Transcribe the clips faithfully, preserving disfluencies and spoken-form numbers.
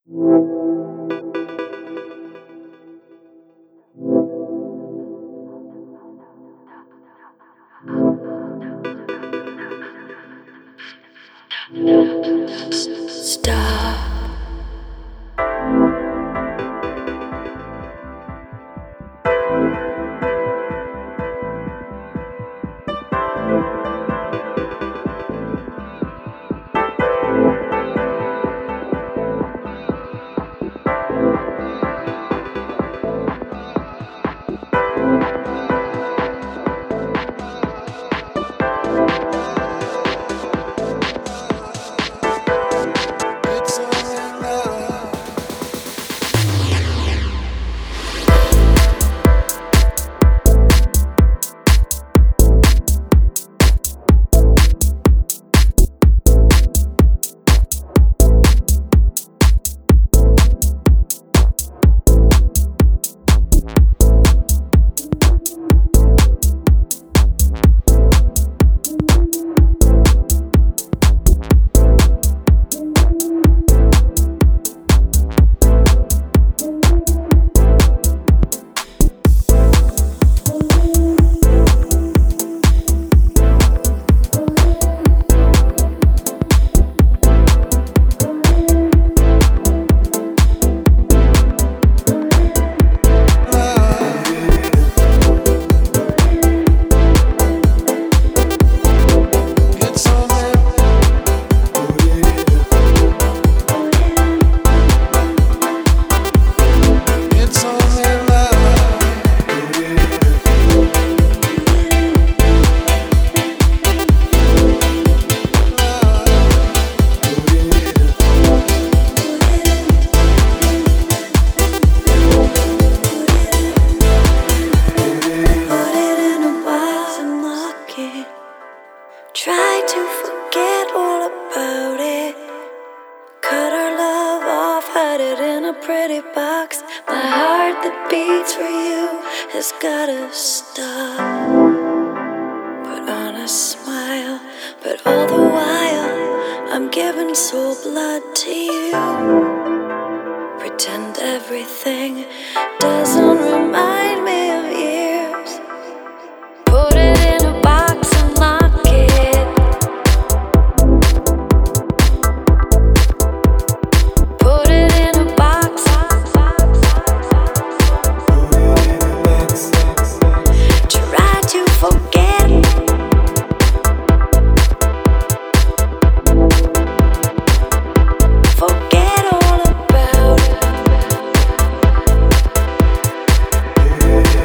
Stop. Try to forget all about it. Cut our love off, hide it in a pretty box. My heart that beats for you has gotta stop. Put on a smile, but all the while I'm giving soul blood to you. Pretend everything doesn't remind me of years. Put it in a box and lock it. Put it in a box. Try to forget. Forget all about it.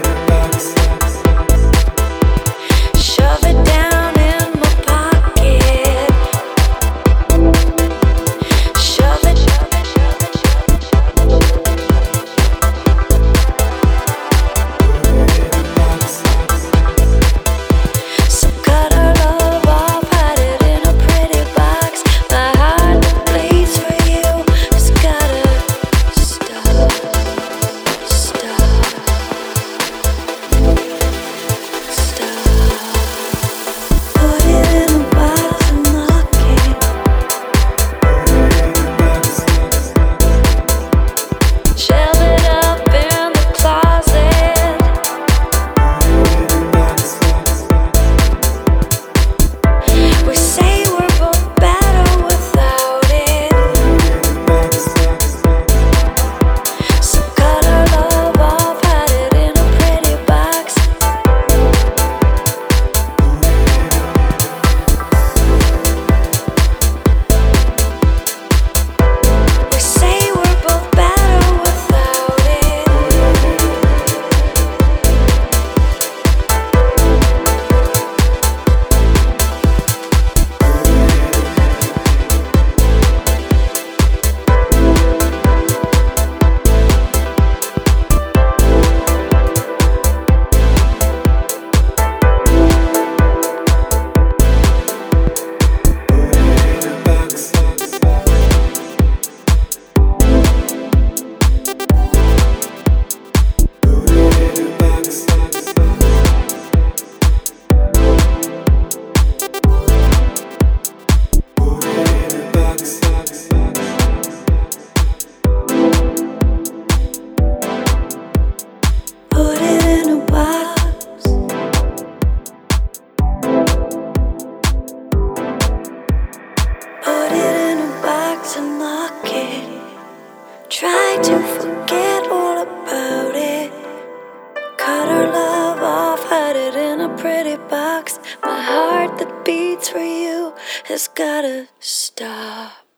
pretty box. My heart that beats for you has gotta stop.